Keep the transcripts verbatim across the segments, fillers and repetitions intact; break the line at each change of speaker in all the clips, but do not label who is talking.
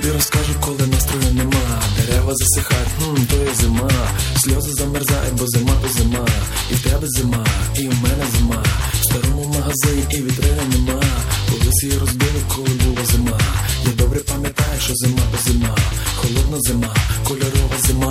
тобі розкажу, коли настрою нема. Дерева засихають, хм, то є зима. Сльози замерзають, бо зима то зима. І в тебе зима, і в мене зима. В старому магазині і вітрини нема. Колись її розбили, коли була зима. Я добре пам'ятаю, що зима то зима. Холодна зима, кольорова зима.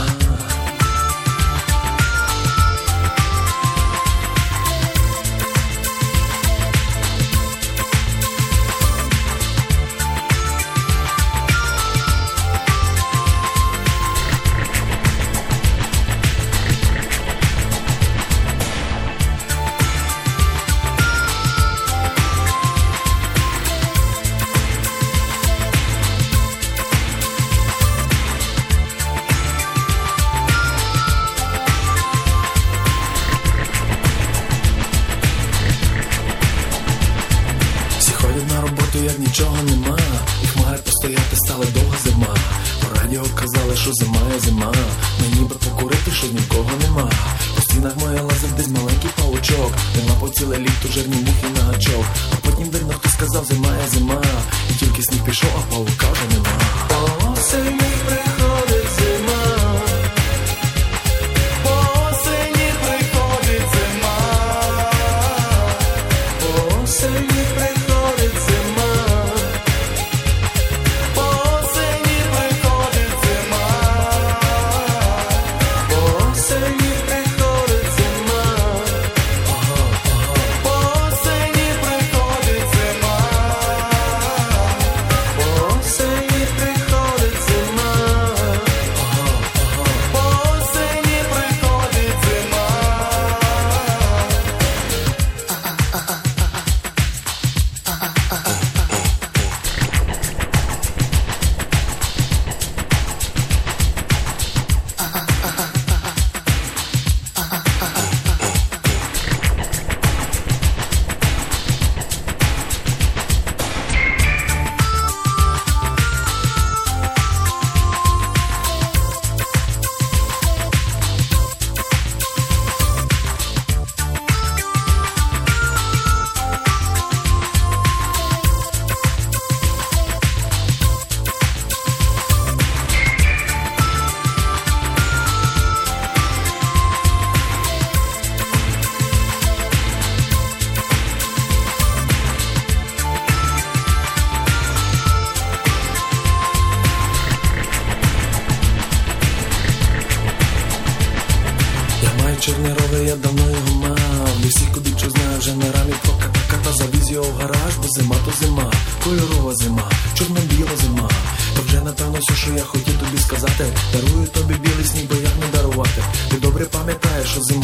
Як нічого нема, їх має постояти, стала довга зима. По радіо казали, що зима є зима. Мені би покурити, що нікого нема. По стінах моя лазить десь маленький павучок. Нема по ціле літо жирні мухи на гачок. А потім видно, хто сказав, зима є зима. І тільки сніг пішов, а павука вже нема. Осінь приходить зима. Осінь приходить зима. Осінь приходить зима. Чорний ровер, я давно його мав. Лісі куди, що знаю, вже на рамі проката-ката. Завіз його в гараж, бо зима то зима. Кольорова зима, чорно-біла зима. То вже напевно все, що я хотів тобі сказати. Дарую тобі білий сніг, бо як не дарувати. Ти добре пам'ятаєш, що зима